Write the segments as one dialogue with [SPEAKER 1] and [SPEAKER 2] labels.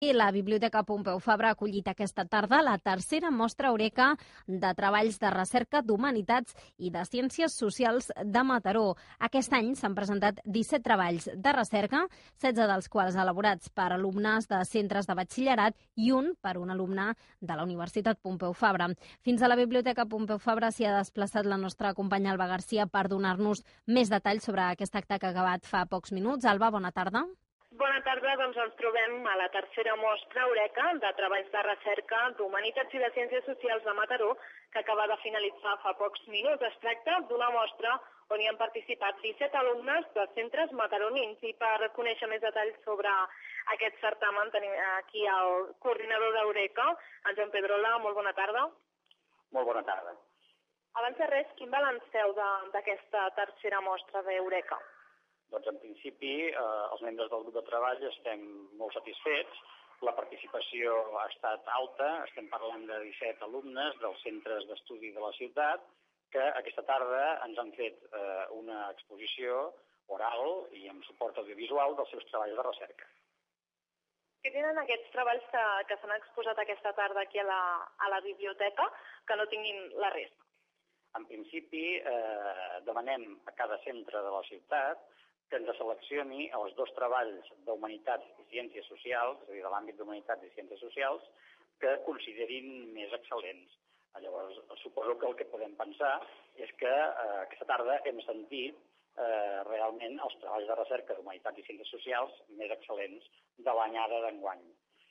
[SPEAKER 1] I la Biblioteca Pompeu Fabra ha acollit aquesta tarda la tercera mostra Eureka de treballs de recerca d'humanitats i de ciències socials de Mataró. Aquest any s'han presentat 17 treballs de recerca, 16 dels quals elaborats per alumnes de centres de batxillerat i un per un alumne de la Universitat Pompeu Fabra. Fins a la Biblioteca Pompeu Fabra s'hi ha desplaçat la nostra companya Alba Garcia per donar-nos més detalls sobre aquest acte que ha acabat fa pocs minuts. Alba, bona tarda.
[SPEAKER 2] Bona tarda, doncs ens trobem a la tercera mostra Eureka de treballs de recerca d'humanitats i de ciències socials de Mataró, que acaba de finalitzar fa pocs minuts. Es tracta d'una mostra on hi han participat 17 alumnes de centres mataronins. I per conèixer més detalls sobre aquest certamen tenim aquí el coordinador d'Eureka, en Joan Pedrola. Molt bona tarda.
[SPEAKER 3] Molt bona tarda.
[SPEAKER 2] Abans de res, quin balanç feu d'aquesta tercera mostra d'Eureka?
[SPEAKER 3] Doncs, en principi, els membres del grup de treball estem molt satisfets. La participació ha estat alta. Estem parlant de 17 alumnes dels centres d'estudi de la ciutat que aquesta tarda ens han fet una exposició oral i amb suport audiovisual dels seus treballs de recerca.
[SPEAKER 2] Què tenen aquests treballs que s'han exposat aquesta tarda aquí a la biblioteca que no tinguin la resta?
[SPEAKER 3] En principi, demanem a cada centre de la ciutat que ens seleccioni els 2 treballs d'humanitats i ciències socials, és a dir, de l'àmbit d'humanitats i ciències socials, que considerin més excel·lents. Llavors, suposo que el que podem pensar és que aquesta tarda hem sentit realment els treballs de recerca d'humanitats i ciències socials més excel·lents de l'any ara d'enguany.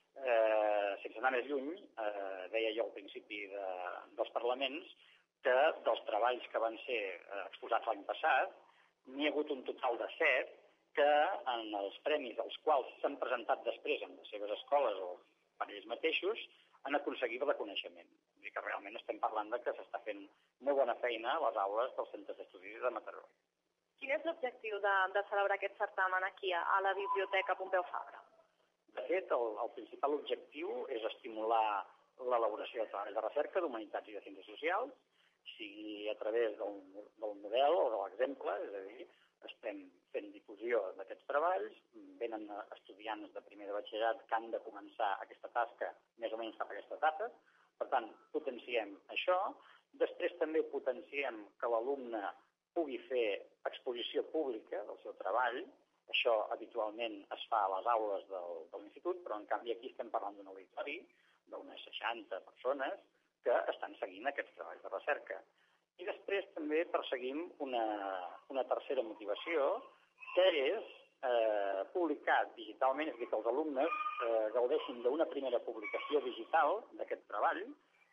[SPEAKER 3] Sense anar més lluny, deia jo al principi dels parlaments que dels treballs que van ser exposats l'any passat, n'hi ha hagut un total de 7 que en els premis als quals s'han presentat després en les seves escoles o per ells mateixos han aconseguit reconeixement. Vull dir que realment estem parlant de que s'està fent molt bona feina a les aules dels centres d'estudis de Mataró.
[SPEAKER 2] Quin és l'objectiu de celebrar aquest certamen aquí a la Biblioteca Pompeu Fabra?
[SPEAKER 3] De fet, el principal objectiu és estimular l'elaboració de treballs de recerca d'humanitats i de ciències socials, sigui a través del model o de l'exemple, és a dir, estem fent difusió d'aquests treballs, venen estudiants de primer de batxillerat que han de començar aquesta tasca més o menys cap a aquestes dates, per tant, potenciem això. Després també potenciem que l'alumne pugui fer exposició pública del seu treball. Això habitualment es fa a les aules de l'institut, però en canvi aquí estem parlant d'un auditori d'unes 60 persones que estan seguint aquests treballs de recerca. I després també perseguim una tercera motivació, que és publicar digitalment, és a dir, que els alumnes gaudeixin d'una primera publicació digital d'aquest treball,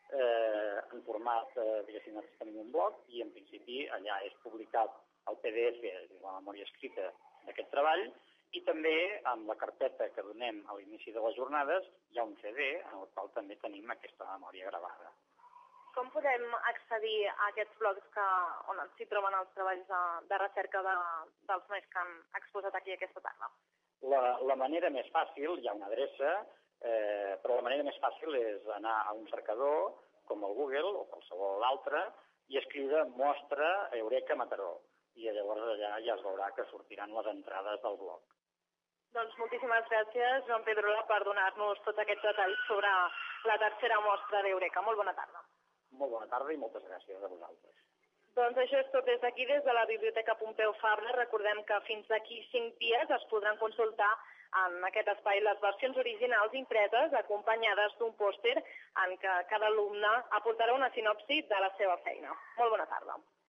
[SPEAKER 3] en format, diguéssim, tenim un blog, i en principi allà és publicat el PDF, és a dir, la memòria escrita d'aquest treball, i també amb la carpeta que donem a l'inici de les jornades hi ha un CD en el qual també tenim aquesta memòria gravada.
[SPEAKER 2] Com podem accedir a aquests blogs on s'hi troben els treballs de recerca dels nois que han exposat aquí aquesta tarda?
[SPEAKER 3] La manera més fàcil, hi ha una adreça, però la manera més fàcil és anar a un cercador com el Google o qualsevol altre i escriure Mostra Eureka Mataró. I llavors allà ja es veurà que sortiran les entrades del blog.
[SPEAKER 2] Doncs moltíssimes gràcies, Joan Pedrola, per donar-nos tots aquests detalls sobre la tercera mostra d'Eureka. Molt bona tarda.
[SPEAKER 3] Molt bona tarda i moltes gràcies a vosaltres.
[SPEAKER 2] Doncs això és tot des d'aquí, des de la Biblioteca Pompeu Fabra. Recordem que fins d'aquí 5 dies es podran consultar en aquest espai les versions originals impreses acompanyades d'un pòster en què cada alumne aportarà una sinopsi de la seva feina. Molt bona tarda.